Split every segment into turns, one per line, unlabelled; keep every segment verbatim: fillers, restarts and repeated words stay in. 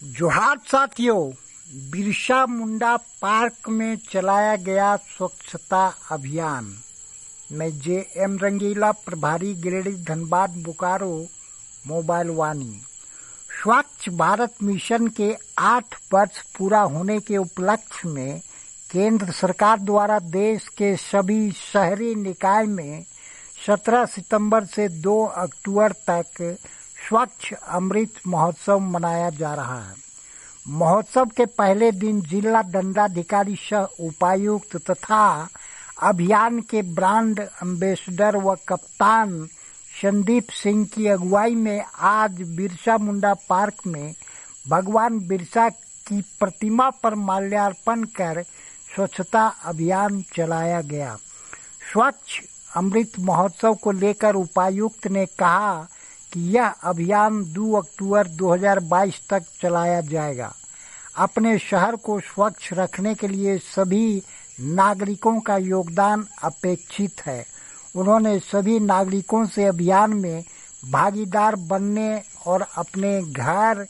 जोहार साथियों, बिरसा मुंडा पार्क में चलाया गया स्वच्छता अभियान। मैं जे एम रंगीला, प्रभारी गिरिडीह, धनबाद, बोकारो, मोबाइल वाणी। स्वच्छ भारत मिशन के आठ वर्ष पूरा होने के उपलक्ष्य में केंद्र सरकार द्वारा देश के सभी शहरी निकाय में सत्रह सितंबर से दो अक्टूबर तक स्वच्छ अमृत महोत्सव मनाया जा रहा है। महोत्सव के पहले दिन जिला दंडाधिकारी सह उपायुक्त तथा अभियान के ब्रांड एम्बेसडर व कप्तान संदीप सिंह की अगुवाई में आज बिरसा मुंडा पार्क में भगवान बिरसा की प्रतिमा पर माल्यार्पण कर स्वच्छता अभियान चलाया गया। स्वच्छ अमृत महोत्सव को लेकर उपायुक्त ने कहा कि यह अभियान दो अक्टूबर दो हज़ार बाईस तक चलाया जाएगा। अपने शहर को स्वच्छ रखने के लिए सभी नागरिकों का योगदान अपेक्षित है। उन्होंने सभी नागरिकों से अभियान में भागीदार बनने और अपने घर,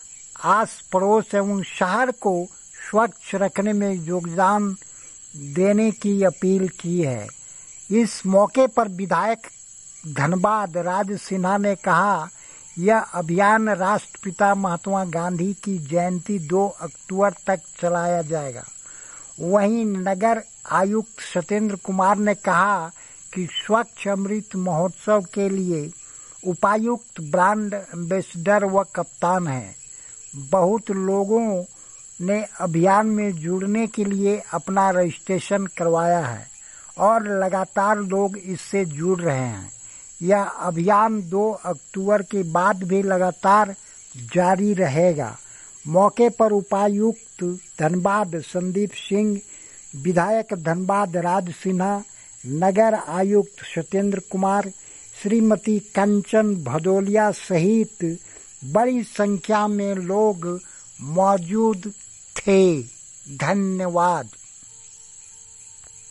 आस पड़ोस एवं शहर को स्वच्छ रखने में योगदान देने की अपील की है। इस मौके पर विधायक धनबाद राज सिन्हा ने कहा, यह अभियान राष्ट्रपिता महात्मा गांधी की जयंती दो अक्टूबर तक चलाया जाएगा। वहीं नगर आयुक्त सत्येंद्र कुमार ने कहा कि स्वच्छ अमृत महोत्सव के लिए उपायुक्त ब्रांड एम्बेसडर व कप्तान हैं। बहुत लोगों ने अभियान में जुड़ने के लिए अपना रजिस्ट्रेशन करवाया है और लगातार लोग इससे जुड़ रहे हैं। यह अभियान दो अक्टूबर के बाद भी लगातार जारी रहेगा। मौके पर उपायुक्त धनबाद संदीप सिंह, विधायक धनबाद राज सिन्हा, नगर आयुक्त सत्येंद्र कुमार, श्रीमती कंचन भदौलिया सहित बड़ी संख्या में लोग मौजूद थे। धन्यवाद।